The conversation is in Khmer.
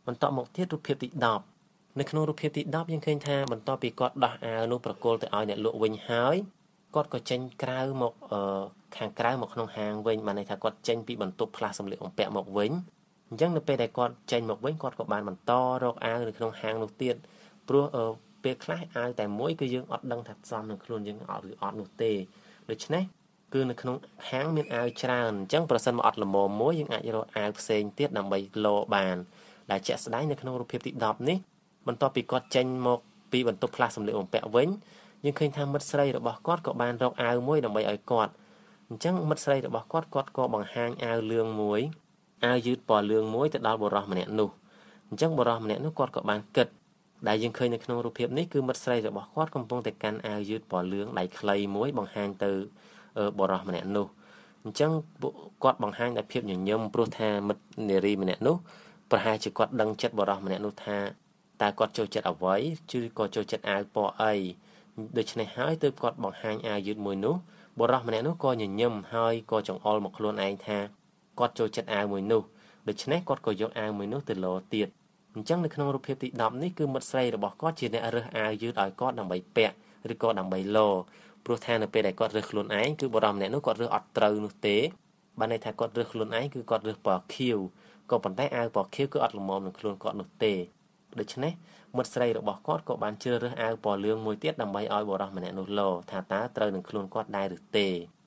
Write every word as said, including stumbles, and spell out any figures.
បន្ទាប់មកទៀតរូបភាពទីដប់នៅក្នុងរូបភាពទីដប់យើងឃើញថាបន្ទាប់ពីគាត់ដោះអាវនោះប្រគល់ទៅឲ្យអ្នកលក់វិញហើយគាត់ក៏ចេញក្រៅមកអឺខាងក្រៅមកក្នុងហាងវិញបានន័យថាគាត់ចេញពីបន្ទប់ផ្លាស់សម្លៀកបំពាក់មកវិញអញ្ចឹងនៅពេលដែលគាត់ចេញមកវិញគាត់ក៏បានបន្តរកអាវនៅក្នុងហាងនោះទៀតព្រោះពេលខ្លះអាវតែមួយគឺយើងអត់ដឹងថាសមនឹងខ្លួនយើងអត់ឬអត់នោះទេដូច្នេះគឺនៅក្នុងហាងមានអាវច្រើនអញ្ចឹងប្រសិនមកអត់ល្មមមួយយើងអាចរកអាវផ្សេងទៀតដើម្បីលោបានដែលជាក់ស្ដែងនៅក្នុងរូបភាពទីដប់នេះបន្ទាប់ពីគាត់ចេញមកពីបន្ទប់ផ្លាស់សម្លៀកបំពាក់វិញយើងឃើញថាមិត្តស្រីរបស់គាត់ក៏បានរកអាវមួយដើម្បីឲ្យគាត់អញ្ចឹងមិត្តស្រីរបស់គាត់គាត់ក៏បង្ហាញអាវលឿងមួយអាវយឺតពណ៌លឿងមួយទៅដល់បុរសម្នាក់នោះអញ្ចឹងបុរសម្នាក់នោះគាត់ក៏បានគិតដែលយើងឃើញនៅក្នុងរូបភាពនេះគឺមិត្តស្រីរបស់គាត់កំពុងតែកាន់អាវយឺតពណ៌លឿងដៃខ្លីមួយបង្ហាញទៅបុរសម្នាក់នោះអញ្ចឹងគាត់បង្ហាញដោយភាពញញឹមព្រោះថាមិត្តនារីម្នាក់នោះប្រហែលជាគាត់ដឹងចិត្តបុរសម្នាក់នោះថាតើគាត់ចូលចិត្តអ្វីឬក៏ចូលចិត្តអាវពណ៌អីដូច្នេះហើយទើបគាត់បង្ហាញអាវយឺតមួយនោះបុរសម្នាក់នោះក៏ញញឹមហើយក៏ចង្អុលមកខ្លួនឯងថាគាត់ចូលចិត្តអាវមួយនោះដូច្នេះគាត់ក៏យកអាវមួយនោះទៅលោទៀតអញ្ចឹងនៅក្នុងរូបភាពទីដប់នេះគឺមិត្តស្រីរបស់គាត់ជាអ្នករើសអាវយឺតឲ្យគាត់ដើម្បីពាក់ឬក៏ដើម្បីលោព្រោះថានៅពេលដែលគាត់រើសខ្លួនឯងគឺបុរសម្នាក់នោះគាត់រើសអត់ត្រូវនោះទេបានន័យថាគាត់រើសខ្លួនឯងគឺគាត់រើសពណ៌ខៀវក៏ប៉ុន្តែអាវពណ៌ខៀវគឺអត់ល្មមនឹងខ្លួនគាត់នោះទេដូច្នេះមិត្តស្រីរបស់គាត់ក៏បានជ្រើសរើសអាវពណ៌លឿងមួយទៀតដើម្បីឲ្យបុរសម្នាក់នោះលោថាតើត្រូវនឹងខ្លួនគាត់ដែរឬទេ